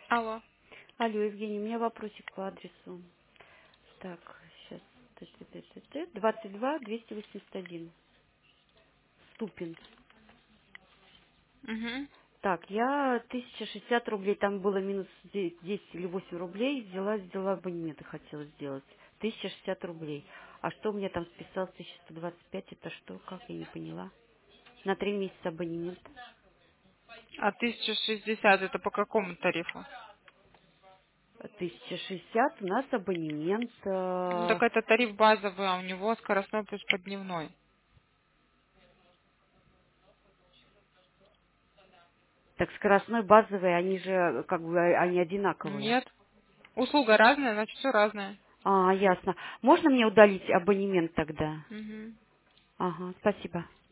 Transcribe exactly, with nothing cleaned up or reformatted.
Алло. Алло, Евгений, у меня вопросик по адресу. Так, сейчас. двадцать два двести восемьдесят один. Ступин. Угу. Так, я тысяча шестьдесят рублей, там было минус де- десять или восемь рублей, взяла, сделала абонементы, хотела сделать. Тысяча шестьдесят рублей. А что у меня там списалось тысяча сто двадцать пять, это что, как, я не поняла. На три месяца абонемент. А тысяча шестьдесят это по какому тарифу? Тысяча шестьдесят у нас абонемент. Ну э, так это тариф базовый, а у него скоростной плюс поддневной. Так скоростной, базовый, они же как бы они одинаковые. Нет. Услуга разная, значит все разное. А, ясно. Можно мне удалить абонемент тогда? Угу. Ага, спасибо.